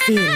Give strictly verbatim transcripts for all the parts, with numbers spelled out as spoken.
فیلم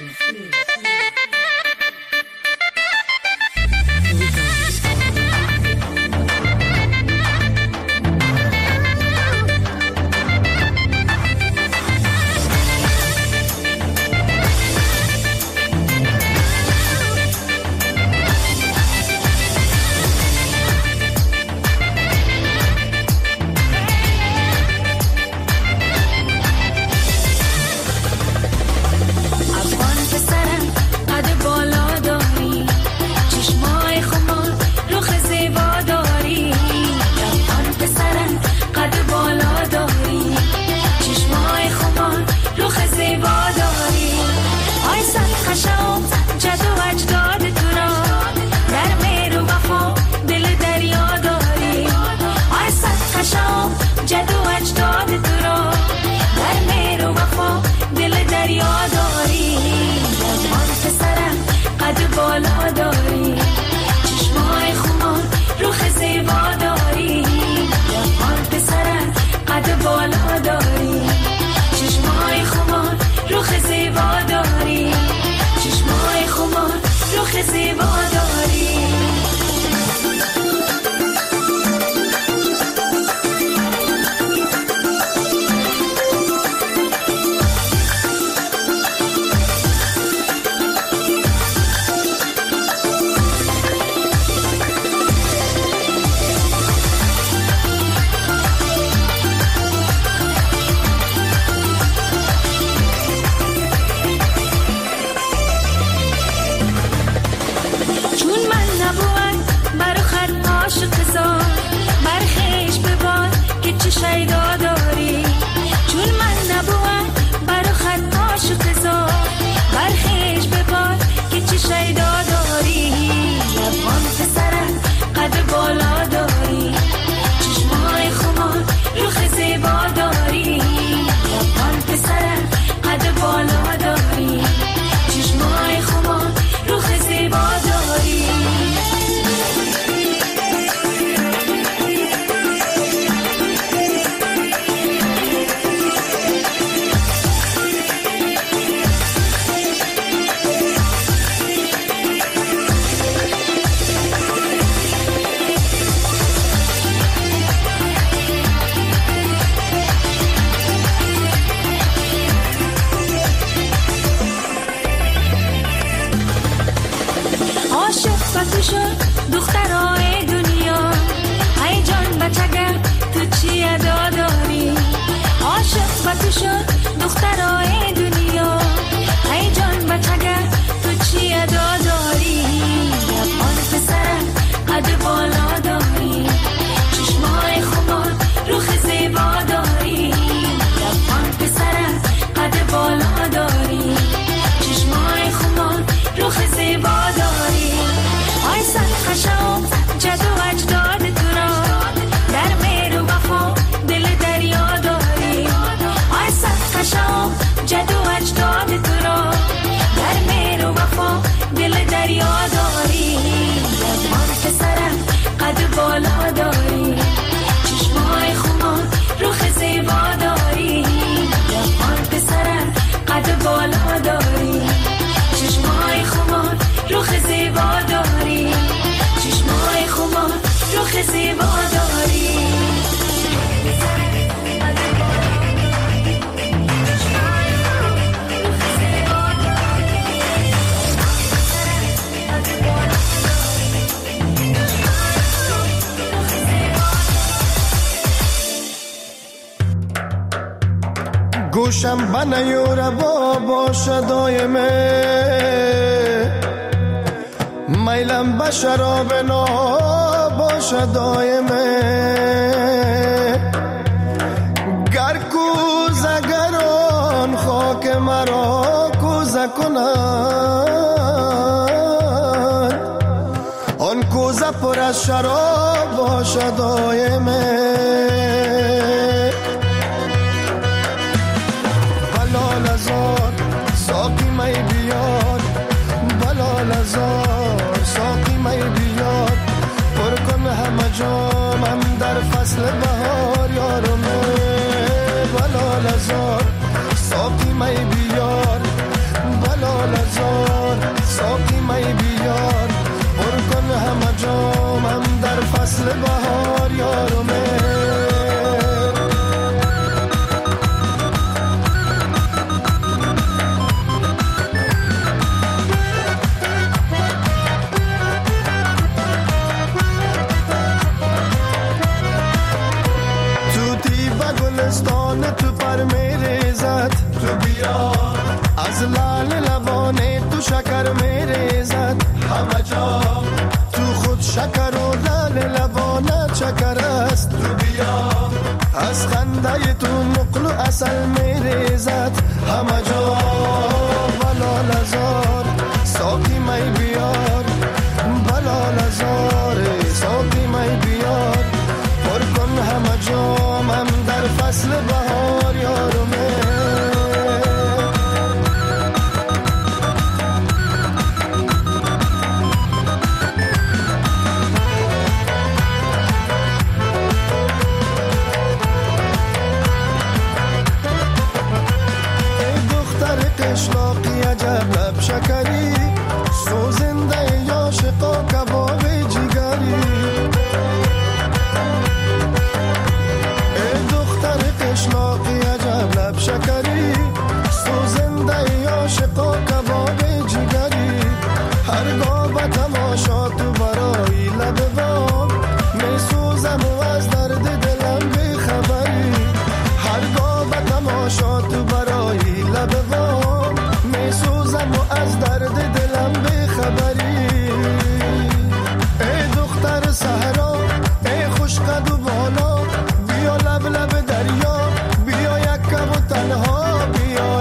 گوشم بنیور با دایمه میلم به شراب نا باشه دایمه گر کوزه گران خاک مرا کوزه کنند آن کوزه پر از شراب باشه دایمه ساقی می بیار بلال ازار ساقی می بیار پر کن همه جامم در فصل بهار یارمه بلال ازار ساقی می بیار بیا. از لال لبانه تو شکر میریزد همه جا، تو خود شکر و لال لبانه چکر است. تو بیا از خنده تو نقل و اصل میریزد همه جا. بلال هزار ساقی می بیار، بلال هزار ساقی می بیار. پر کن همه جامم در فصل بهار یارمه. اشلاقی عجب لب شکری، سوزنده یا شقا کباب جگری. ای دختر اشلاقی عجب لب شکری، سوزنده یا شقا کباب جگری. هرگاه به تماشا تو برای لب بام، می سوزم و از درد دلم بی خبری. هرگاه به تماشا تو برای لب بام، می سوزم و از درد دلم بی خبری. ای دختر صحرا ای خوش قد و بالا، بیا لب لب دریا، بیا یک کم و تنها بیا.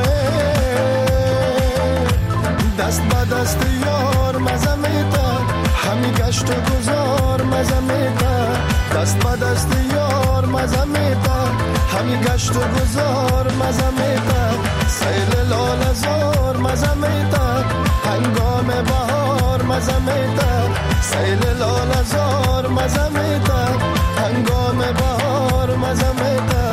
دست با دست یار مزه میده، همی گشت و گذار مزه میده. دست با دست یار مزه میده، همی گشت و گذار مزه میده. سیل لال هزار مزه میده، هنگام بهار مزه میده. سیل لال هزار مزه میده، هنگام بهار مزه میده.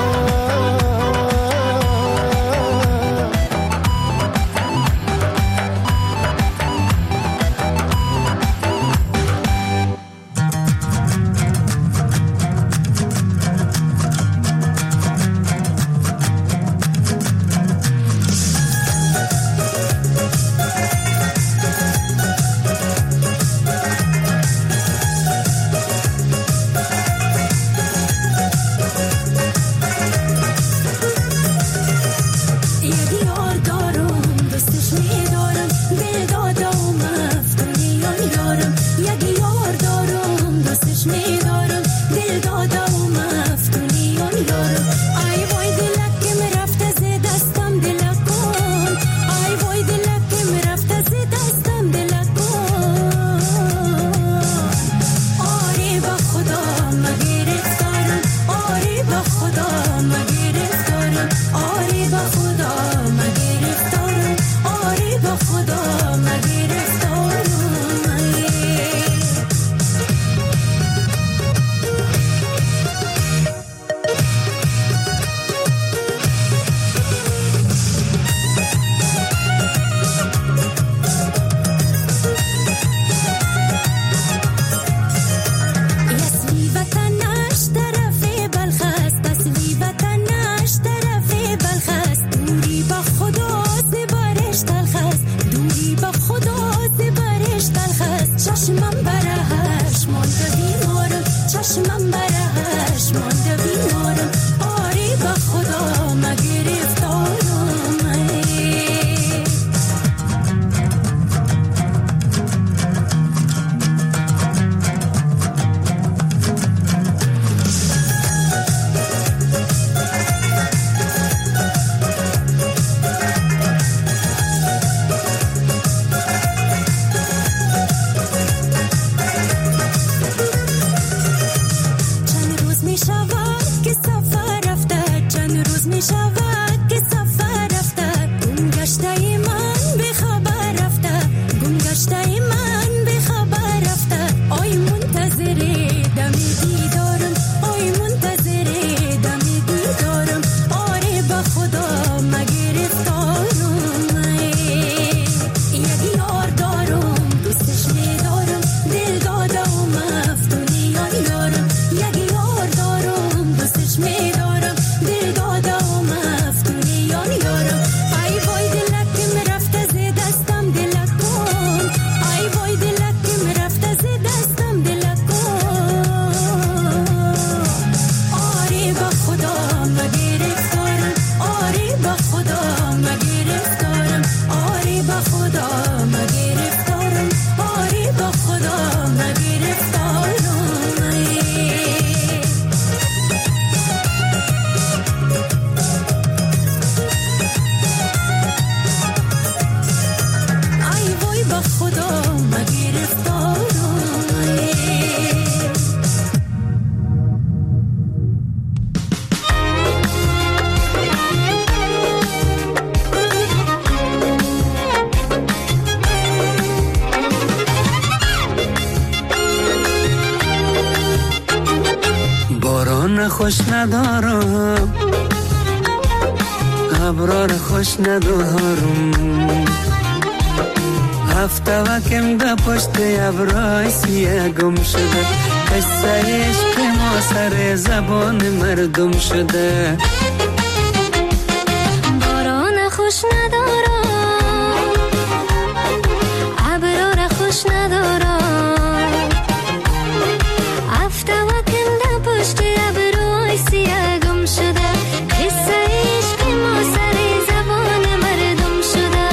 خوش ندارم، ابرار خوش ندارم. هفته وکم ده پشت ابرای سیه گم شده، قصه عشق ما سر زبان مردم شده. باران خوش ندارم، ابرار خوش ندارم. هفته وکم ده پشت ابرای سیه گم شده، قصه عشق ما سر زبان مردم شده.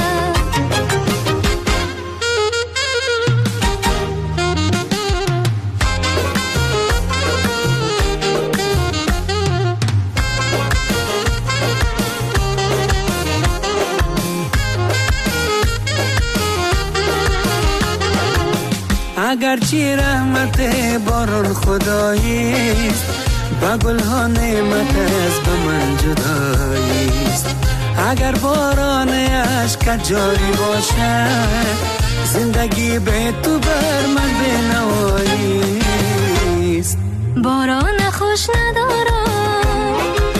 اگرچه رحمت باران خداییست، با گلها نعمت از به من جداییست. اگر باران عشق جاری باشه، زندگی به تو بر من به نواییست. باران خوش ندارم،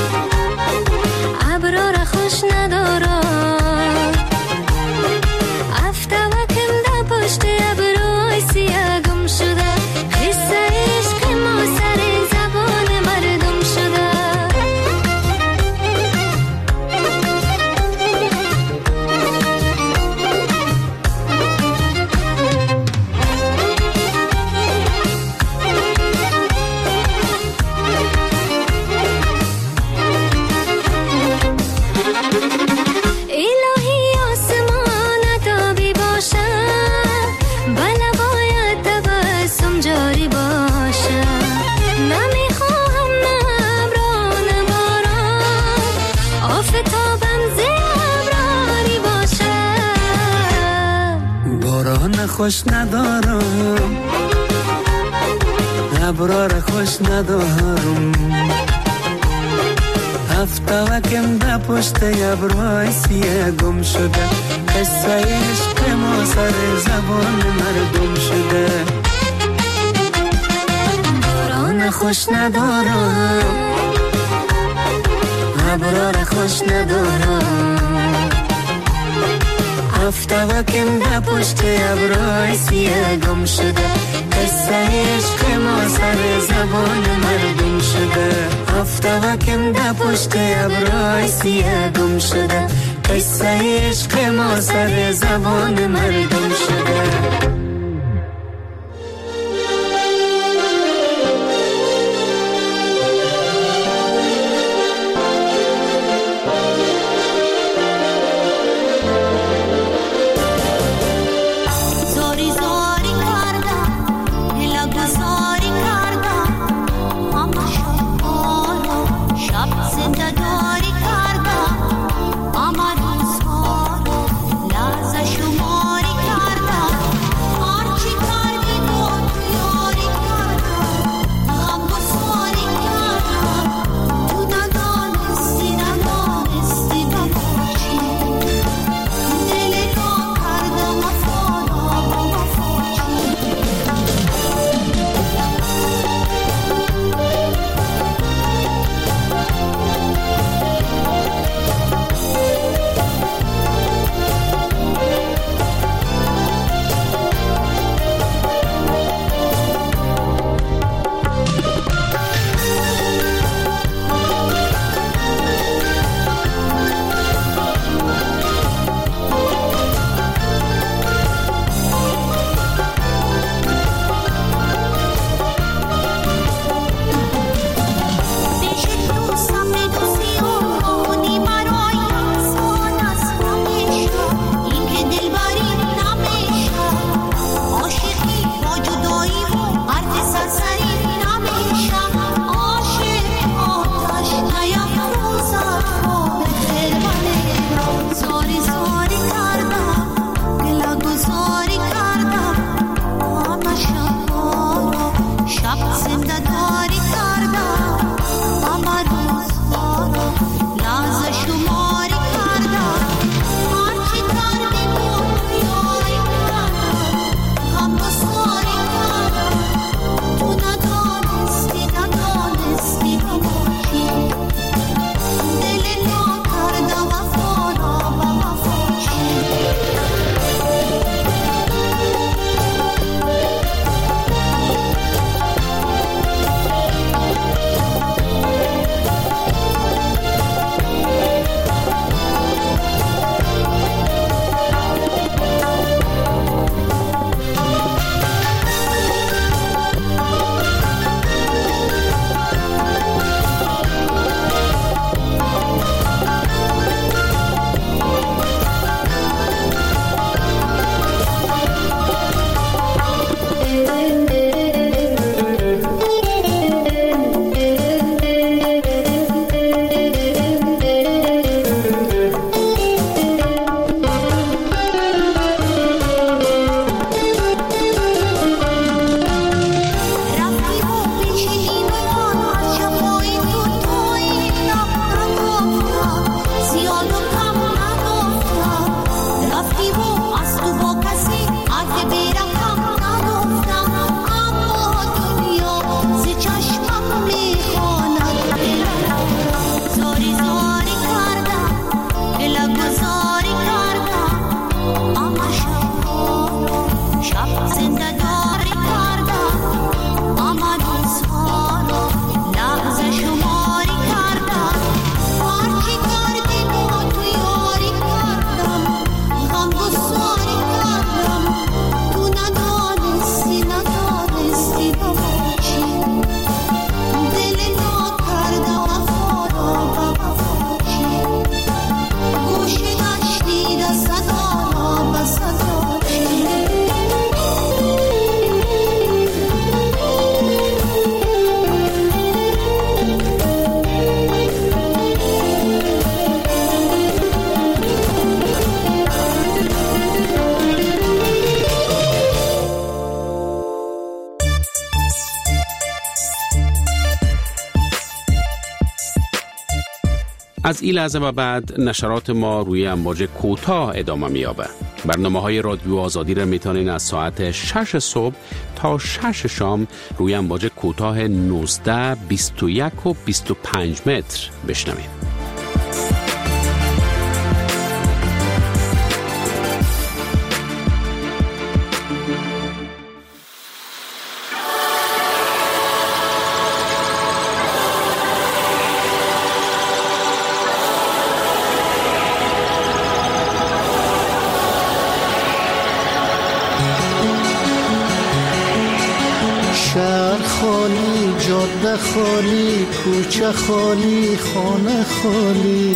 ابرار خوش ندارم. هفته وکم ده پشت ابرای سیه گم شده، قصه عشق ما سر زبان مردم شده. الهی آسمان تابی باشه، بله باید تبسم جاری باشه. نمیخواهم نه ابران باران، آفتابم زیبراری باشه. باران خوش ندارم، ابرار خوش ندارم. هفته وکم ده پشت ابرای سیه گم شده، قصه عشق ما سر زبان مردم شده. باران خوش ندارم، ابرار خوش ندارم. هفته وکم ده پشت ابرای سیه گم شده، قصه عشق ما سر زبان مردم شده. هفته وکم ده پشت ابرای سیه گم شده، قصه عشق ما سر زبان مردم شده. شماری کردم صدا به صدا از این لحظه و بعد نشرات ما روی امواج کوتاه ادامه می‌یابه. برنامه‌های رادیو آزادی را میتونین از ساعت شش صبح تا شش شام روی امواج کوتاه نوزده، بیست و یک و بیست و پنج متر بشنوید. شهر خالی، جاده خالی، کوچه خالی، خانه خالی،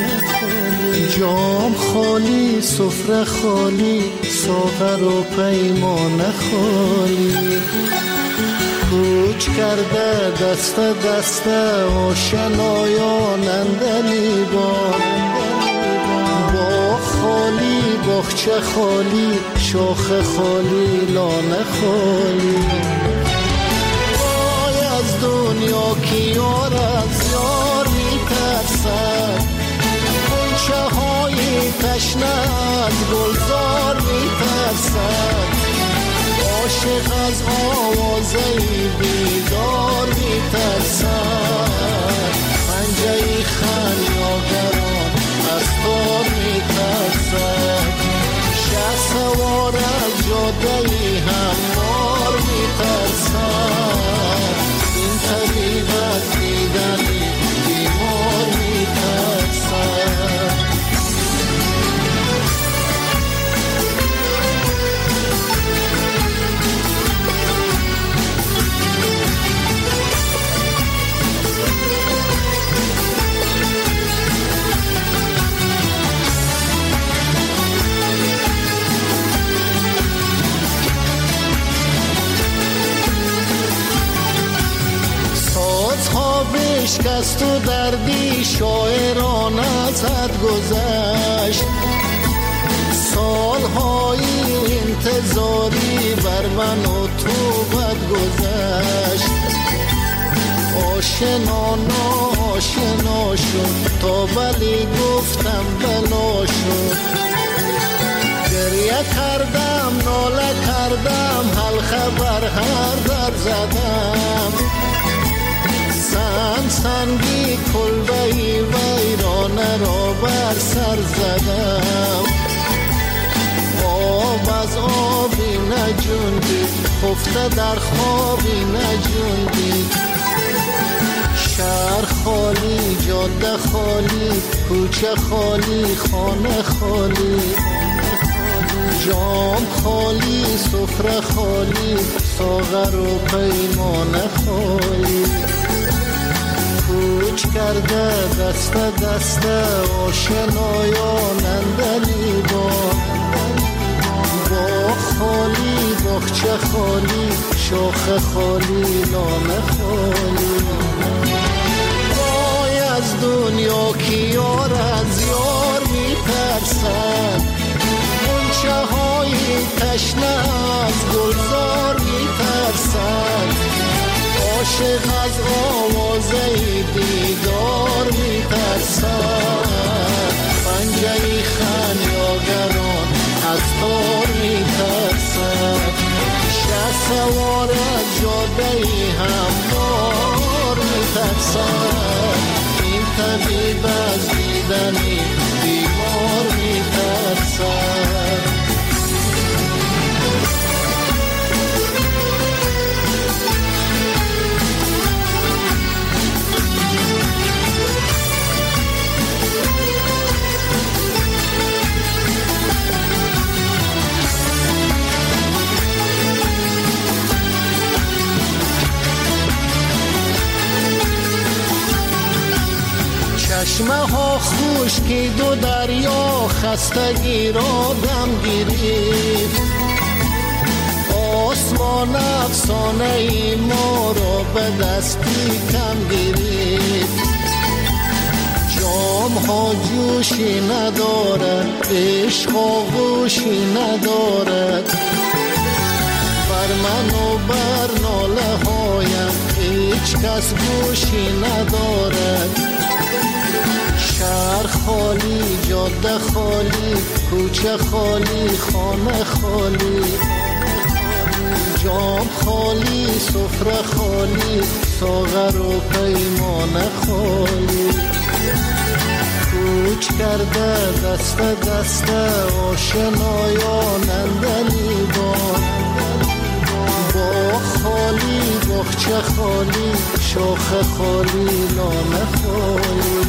جام خالی، سفره خالی، ساغر و پیمانه خالی. کوچ کرده دست دست آشنایان اندلی بار، باغ خالی، باغچه خالی، شاخ خالی، لانه خالی. دنیا کی یار از یار میترسد، غنچه های تشنه از گلزار میترسد، عاشق از آوازه بیدار میترسد، پنجه خمیازگران از تار میترسد، شه سوار از جاده هموار میترسد، طبیب از دیدنی بیمار میترسد. بشکست و دردی شاعران از حد گذشت، سالهای انتظاری بر من و تو بد گذشت، آشنا ناشنا شد تا ولی گفتم بلا شد، گریه کردم ناله کردم حلقه بر هر در زدم، سنگ سنگی کلبهی ویرانه را بر سر زدم، آب از آبی نجوندید خفته در خوابی نجوندید، شهر خالی، جاده خالی، کوچه خالی، خانه خالی، جام خالی، سفره خالی، ساغر و پیمانه خالی. کوچ کرده دست دست آشنایان اندلی بار، باغ خالی، باغچه خالی، شاخ خالی، لانه خالی. وای از دنیا کی یار از یار میترسد، غنچه های تشنه از گلزار میترسد، عاشق از آوازه دیدار میترسد، پنجه خمیازگران از تار میترسد، شه سوار از جاده هموار میترسد، این طبیب از دیدنی بیمار میترسد. چشمه ها خشکی دو دریا خستگی را دم گرفت، آسمان افسانه ای ما را به دستی کم گرفت. جام ها جوشی ندارد، عشق آغوشی ندارد، بر من و بر ناله هایم هیچ کس گوشی ندارد. شهر خالی، جاده خالی، کوچه خالی، خانه خالی، جام خالی، سفره خالی، ساغر و پیمانه خالی. کوچ کرده دست دست آشنایان اندلیبان، باغ خالی، باغچه خالی، شاخه خالی، لانه خالی.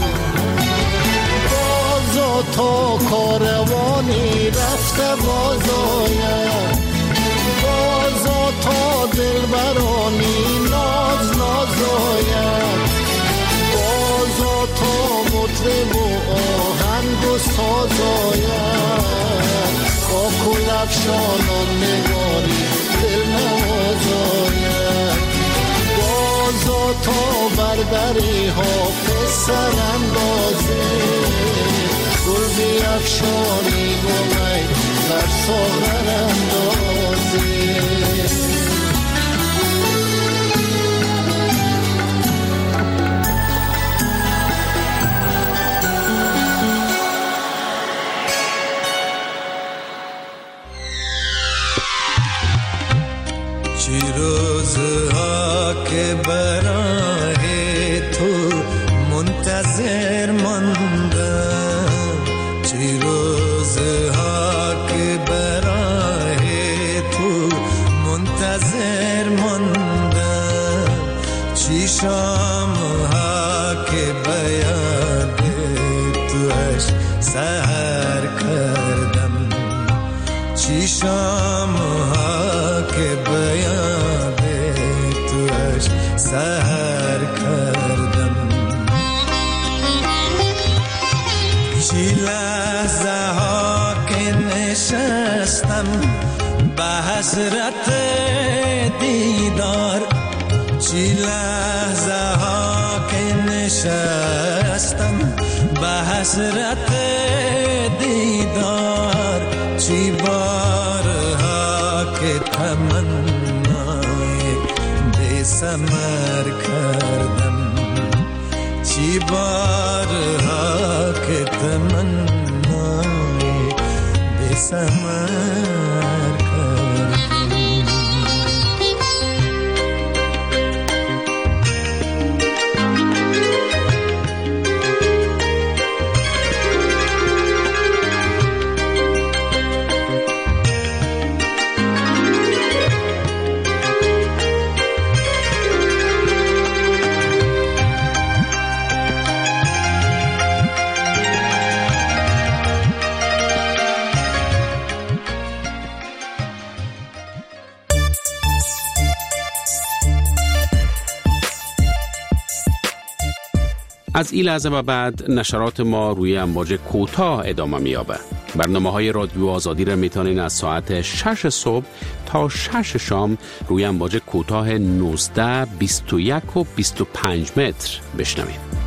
بازا تا کاروانی رفته بازاید، بازا تا دلبرانی ناز نازاید، بازا تا مطرب و آهنگ و سازاید. خاک و لفشانان نگاری دل نوازاید، بازا تا بردری ها پسر اندازه. گل بیفشانی گمی بر ساغر اندازه. چی روزها که برای تو منتظر ماندم، چی روزها که برای تو منتظر ماندم، چی شامها که بیاد توش سحر کردم، چی شامها که بیاد توش سحر کردم. چی لحظه ها که نشستم به حسرت دیدار، چی لحظه ها که نشستم به حسرت دیدار، چی بارها که تمنای بی ثمر کردم، چی بارها که تمنای بی ثمر کردم. از این لحظه و بعد نشرات ما روی امواج کوتاه ادامه می‌یابد. برنامه‌های رادیو آزادی را میتونین از ساعت شش صبح تا شش شام روی امواج کوتاه نوزده، بیست و یک و بیست و پنج متر بشنوید.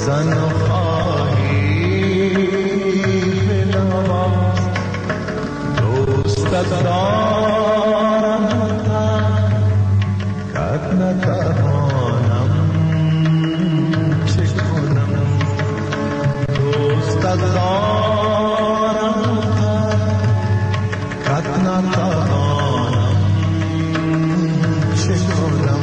زن و خواهی بنواز دوستت دارم کت نتوانم چه کنم دوستت دارم کت نتوانم چه کنم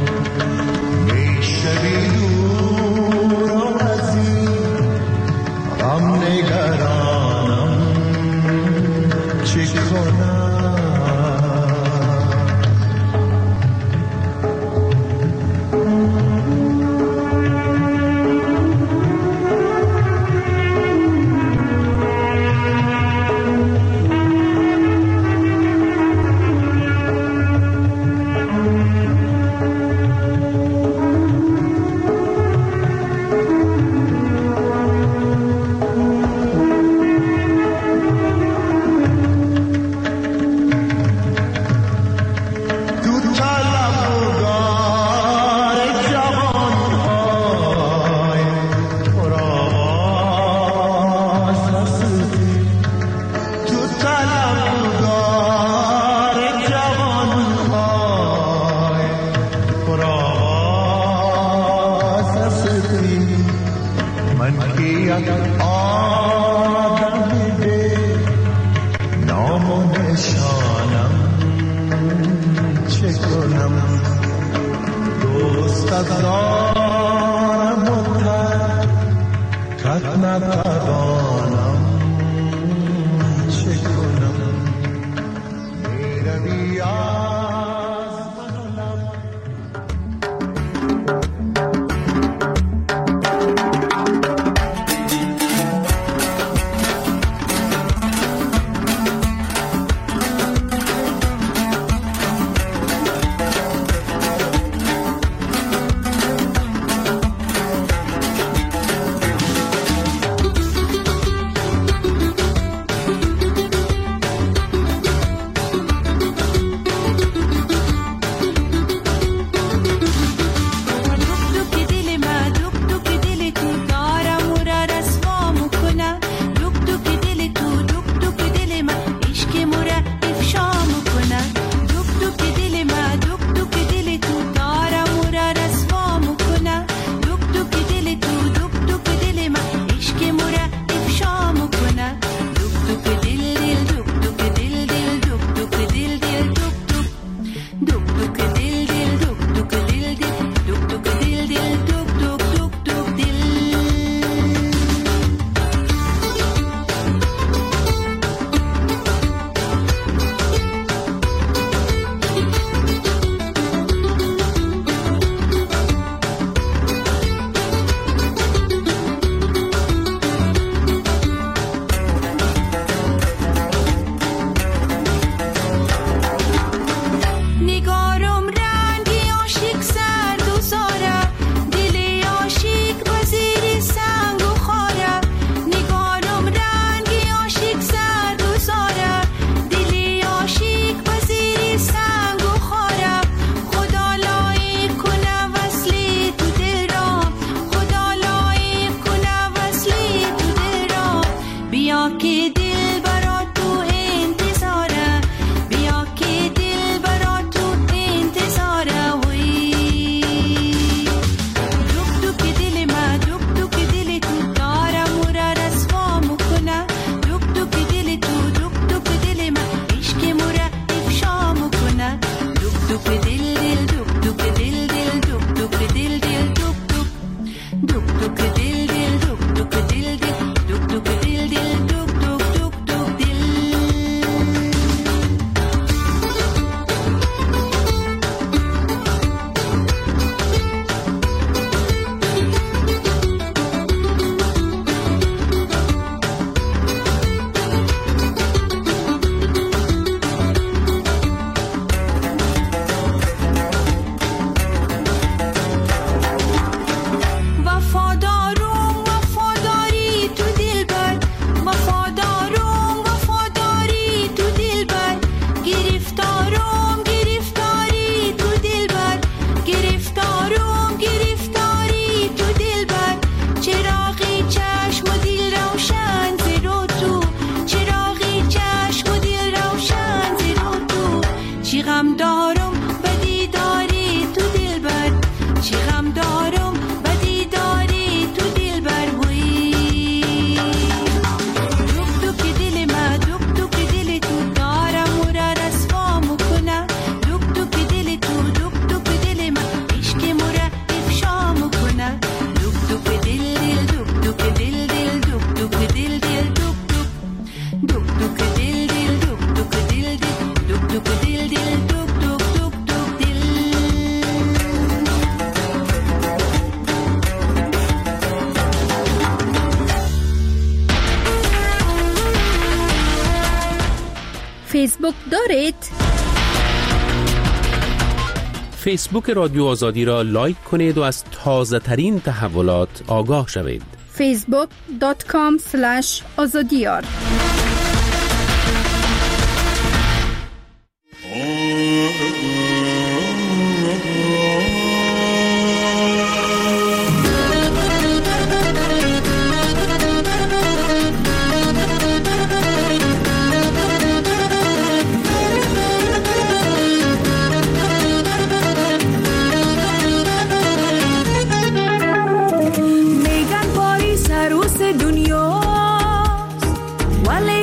میشوی دور و عزیز غم نگرانم چه کنم فیسبوک دارید؟ فیسبوک رادیو آزادی را لایک کنید و از تازه ترین تحولات آگاه شوید. فیسبوک دات کام اسلش آزادیار. میگن پاریس عروس دنیاست ولی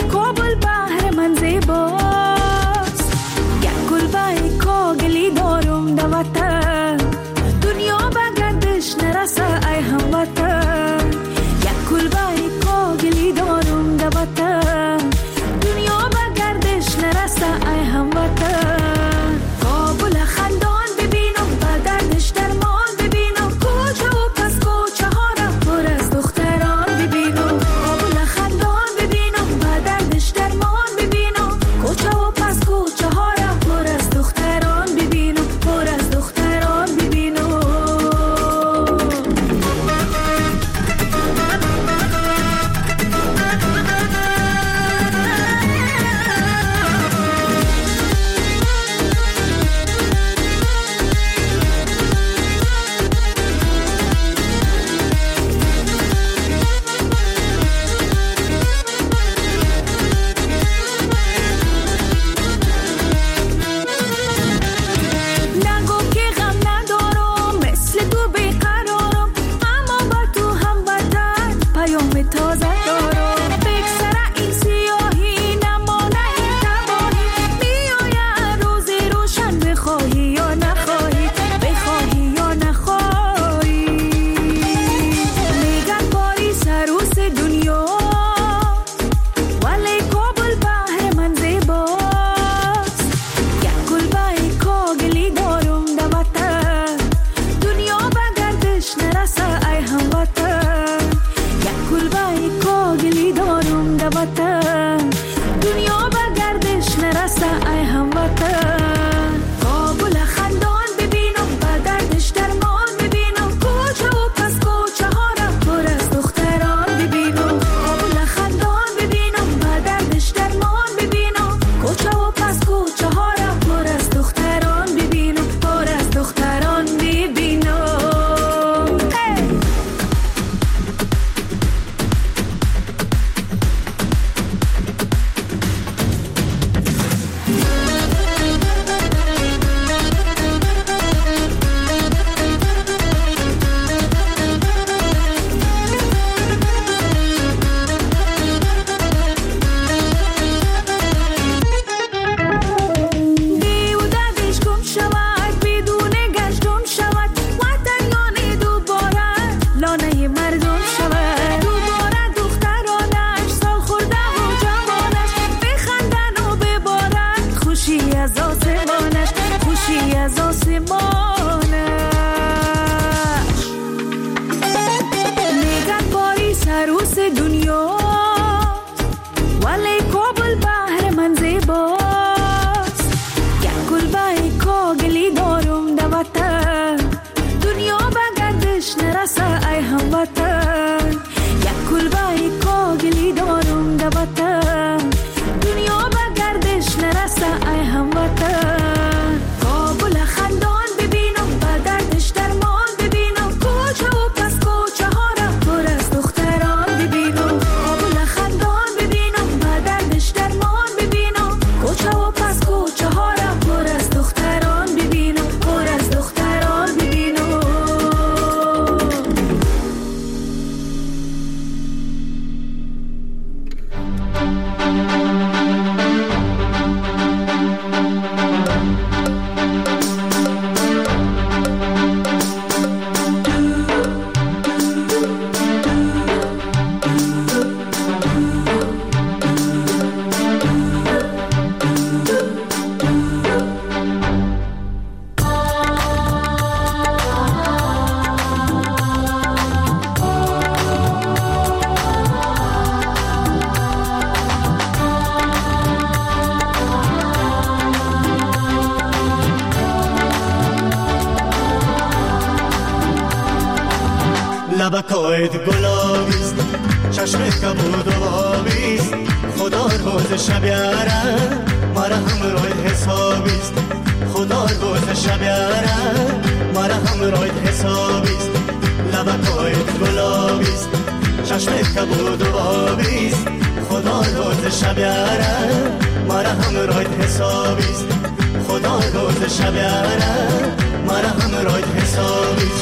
لبکایت گلابیست چشمت کبود و آبیست خدا روز شب یاره مرا همراهت حسابیست خدا روز شب یاره مرا همراهت حسابیست لبکایت گلابیست چشمت کبود و آبیست خدا روز شب یاره مرا همراهت حسابیست خدا روز شب یاره مرا همراهت حسابیست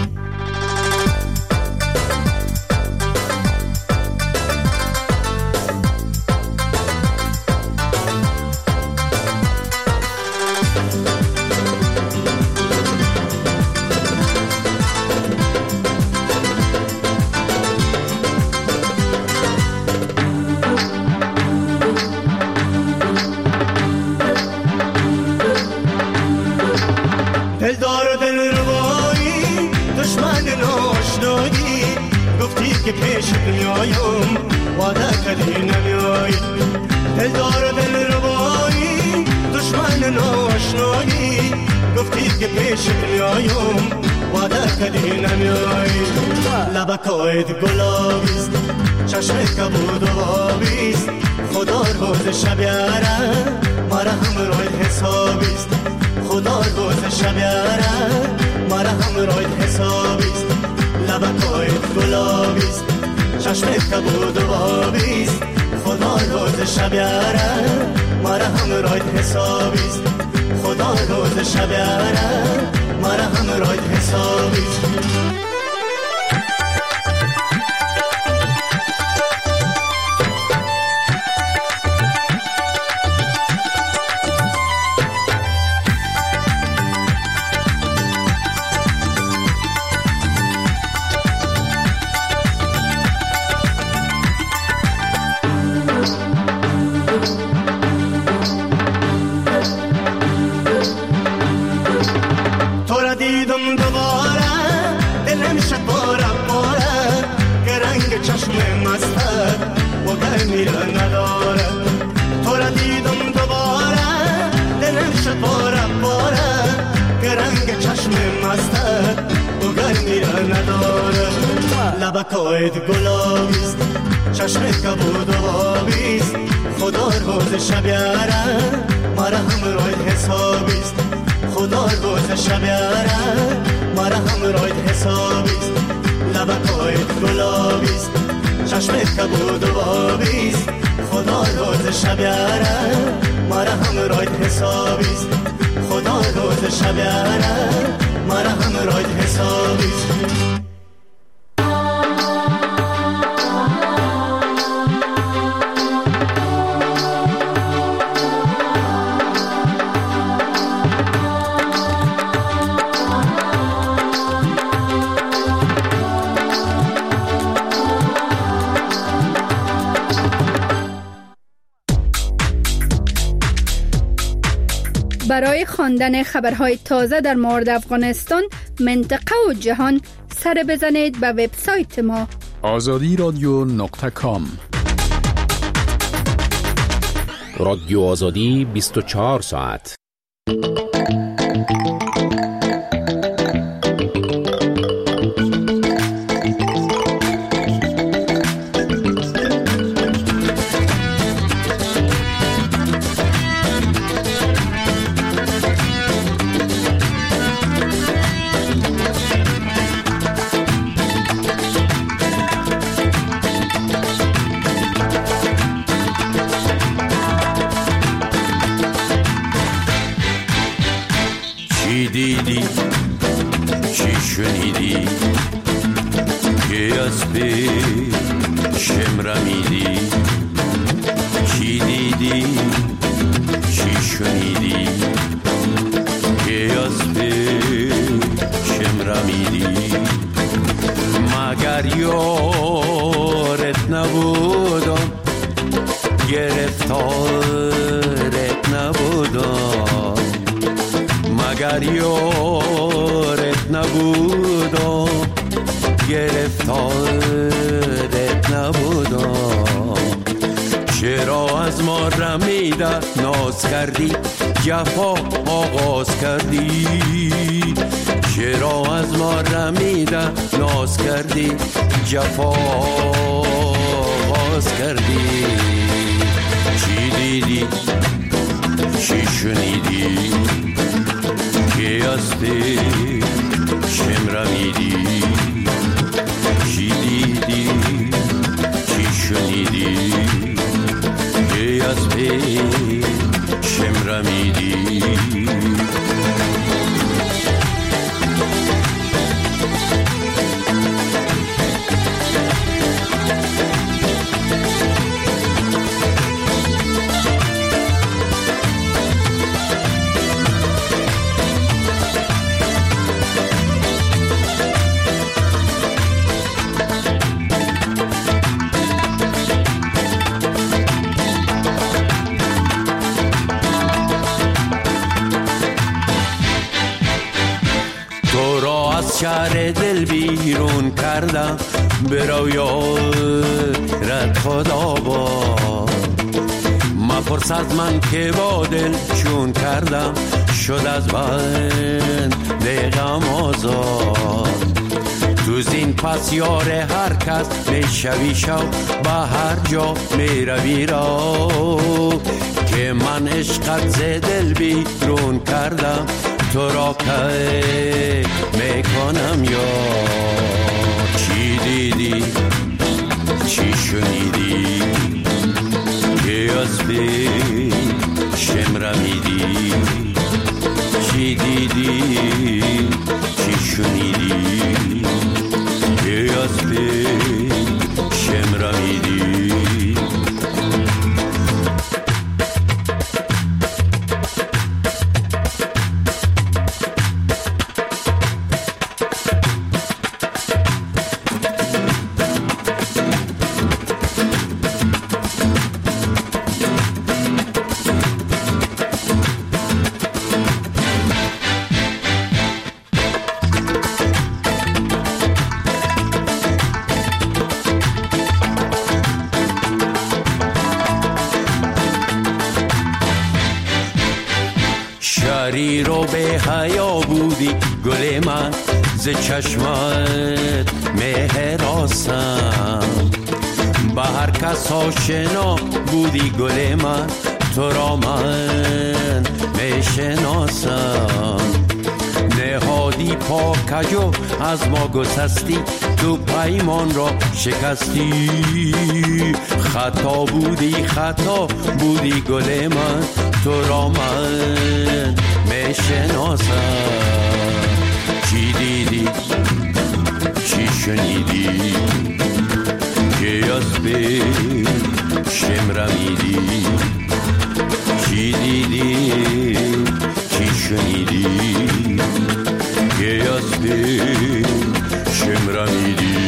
دلدار و دل روایی دشمن ناشنایی گفتی که پیشت میایم وعده کردی نمیایی دلدار و دل روایی دشمن ناشنایی گفتی که پیشت میایم وعده کردی نمیایی لبکایت گلابیست چشمت کبود و آبیست خدا روز شب یاره مرا همراهت حسابیست خدا روز شب یاره مرا همراهت حسابیست لبکایت گلابیست چشمت کبود و آبیست خدا روز شب یاره مرا همراهت حسابیست خدا روز شب یاره مرا همراهت حسابیست دیدم دوباره دلم شد باره باره که رنگ چشم مستت و گرمیره نداره تو را دیدم دوباره دلم شد باره باره که رنگ چشم مستت و گرمیره نداره لبکایت گلابیست چشمت کبود و آبیست خدا روز شب یاره مرا همراهت حسابیست خدا روز شب یاره مرا همراهت حسابیست لبکایت گلابیست چشمت کبود و آبیست خدا روز شب یاره مرا همراهت حسابیست خدا روز شب یاره مرا همراهت حسابیست برای خواندن خبرهای تازه در مورد افغانستان، منطقه و جهان سر بزنید به وبسایت ما آزادی رادیو نقطه کام. رادیو آزادی بیست و چهار ساعت. دیدی چی شنیدی که از پیشم رمیدی چی دیدی چی شنیدی که از پیشم رمیدی مگر یارت نبودم گرفتارت نبودم مگر یارت نبودم گرفتارت نبودم چرا از از ما رمیده ناز کردی، جفا آغاز کردی. چرا از ما رمیده ناز کردی، جفا آغاز کردی. چی دیدی چی شنیدی که از چشم رمیدی؟ چی دیدی چی شنیدی که از چشم رمیدی؟ شهر دل بیرون کردم، برو یارت خدا با. مپرس از من که با دل چون کردم، شد از بند غم آزاد. تو زین پس یار هر کس میشوی شو، به هر جا میروی را. که من عشقت ز دل بیرون کردم، تو را که میکنم یار. چی دیدی چی شنیدی که از چشم رمیدی؟ چی دیدی چی شنیدی که از چشم رمیدی؟ شریر و به حیا بودی گل من، ز چشمت مهراسم. به هر کس آشنا بودی گل من، تو را من میشناسم. نهادی پاکجو از ما گسستی، تو پیمان را شکستی. خطا بودی خطا بودی گل من، تو را من میشناسم. چی دیدی چی شنیدی که از چشم رمیدی؟ چی دیدی چی شنیدی که از چشم رمیدی؟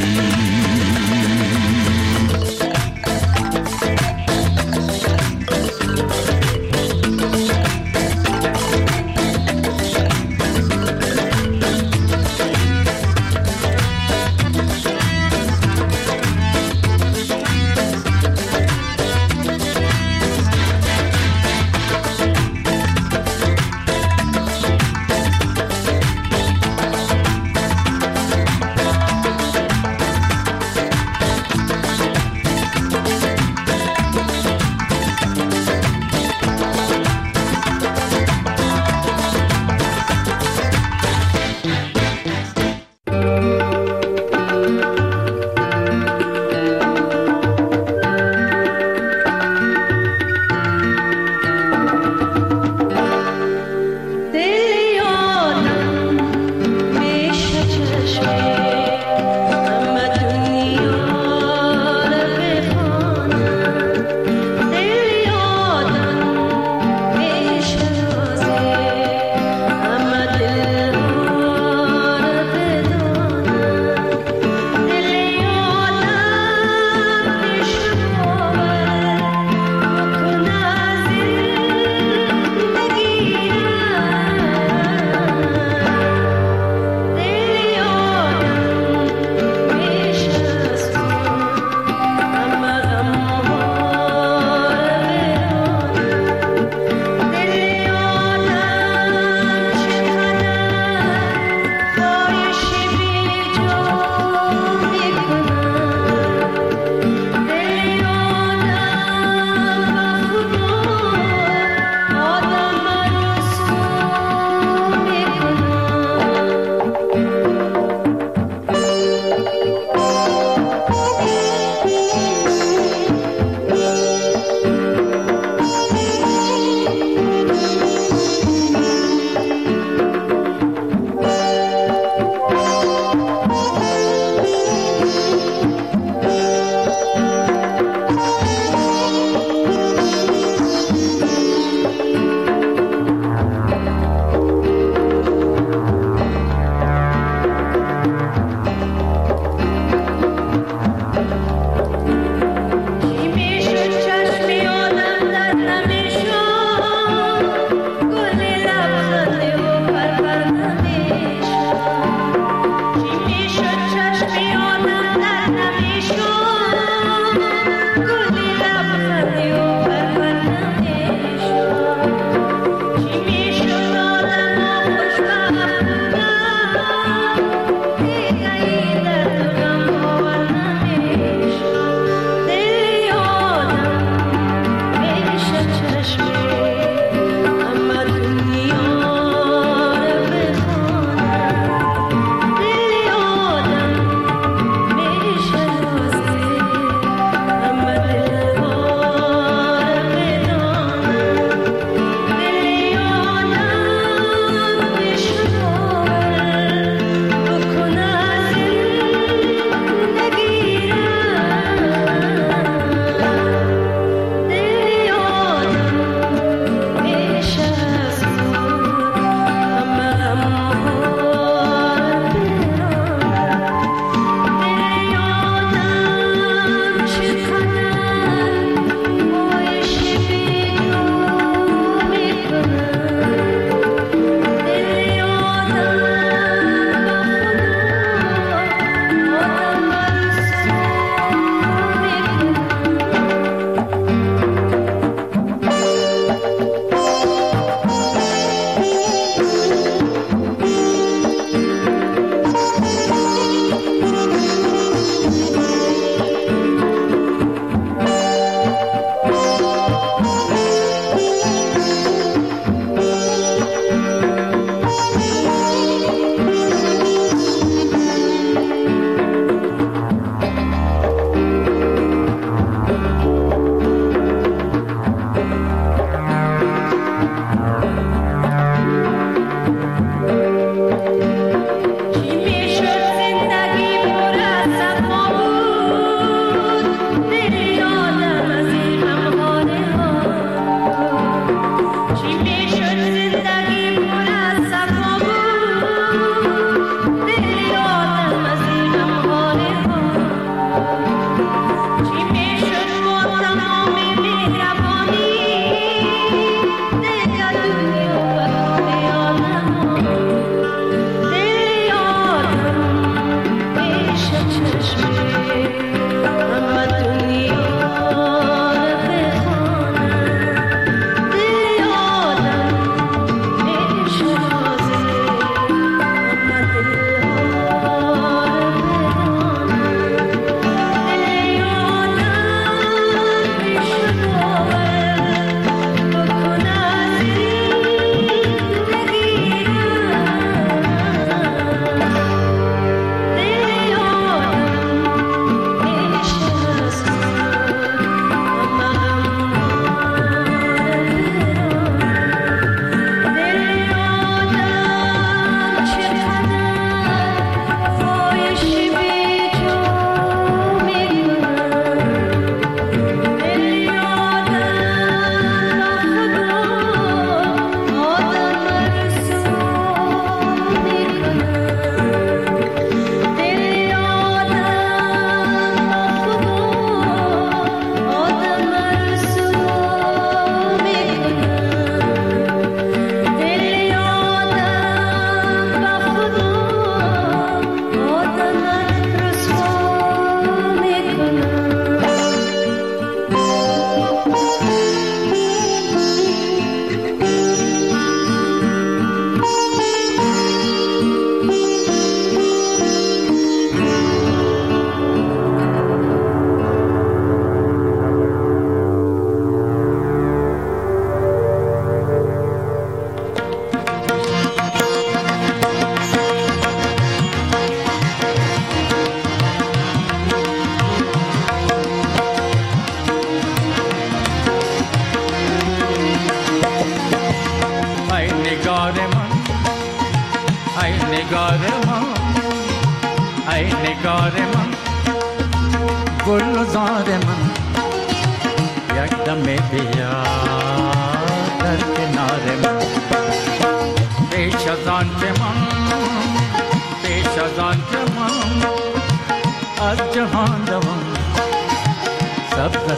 گلزار من یک دم بیا در کنار من پیش از آن که من پیش از آن که من از جهان روم سبز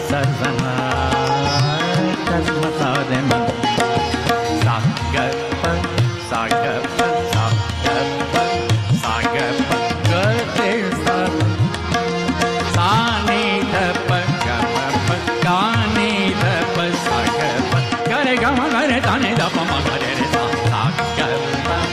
سرزند از مزار من ساگر پر ساگر پر ساگر پر ساگر پر گرده سر سانی دپر گمر پر گانی دپر ساگر پر گره گمر گره دانی دپر مگره رسا ساگر پر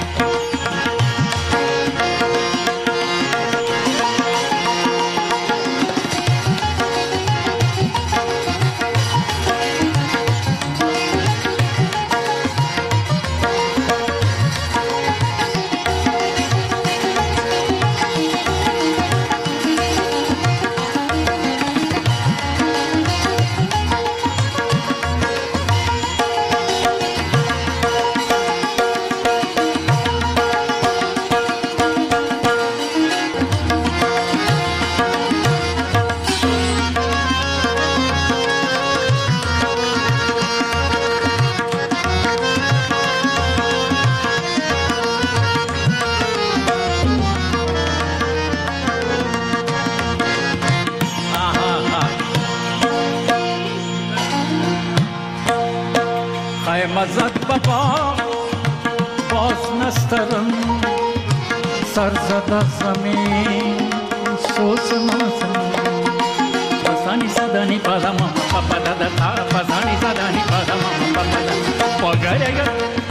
مزد بابا باز نسترم سر زده زمین سوز نازم پسانی زدنی پدم پپا دادا تا پسانی زدنی پدم پپا دادا پگرگا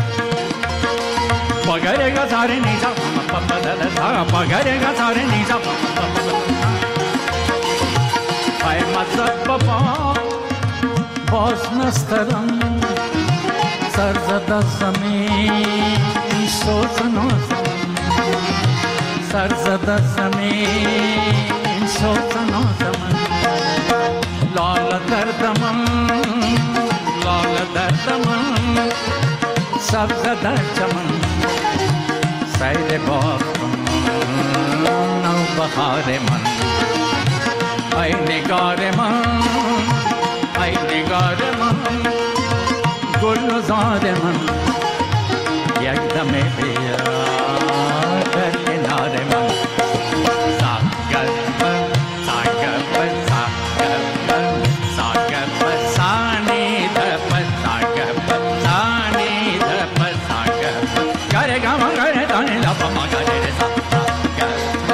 پگرگا ساره نیزا پپا دادا تا پگرگا ساره نیزا پپا دادا های مزد بابا باز نسترم سر زده زمین سوز نازم سر زده زمین سوز نازم لال دردم لال دردم سبز در چمن سیر باغم نو بهار من ای نگار من ای نگار من گلزار من یک دم بیا در کنار من ساگر پر ساگر پر ساگر پر ساگر پر سانی پر ساگر پر سانی پر ساگر پر گره گم گره دانی لپا ما گره ساگر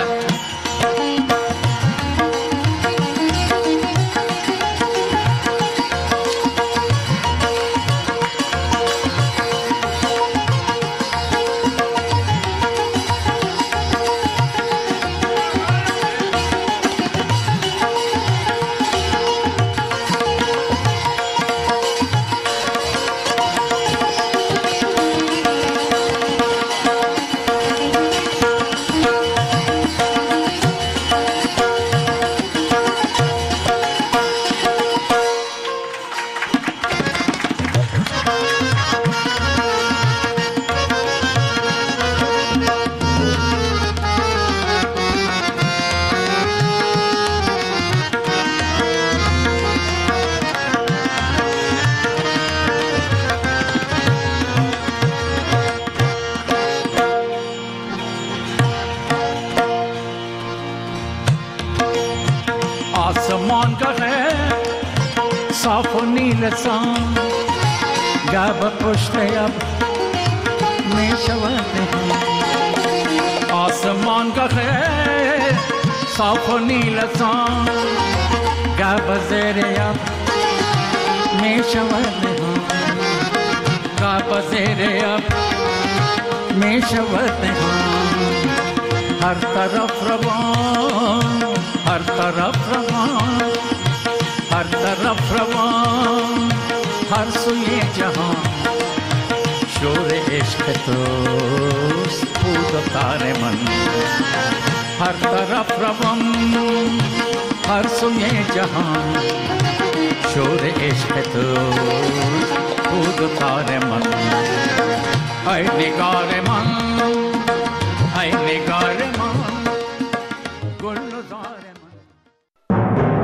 آسمان کا ہے صاف و نیل سان گاب پشت اب میں شواتے ہیں آسمان کا ہے صاف و نیل سان گاب زیر اب میں شواتے ہیں گاب زیر اب میں شواتے ہیں ہر طرف روان ہر طرف روان ہر طرف روان ہر سوئے جہاں شور عشق توست بود و تار من ہر طرف روان ہر سوئے جہاں شور عشق توست بود و تار من اے نگار من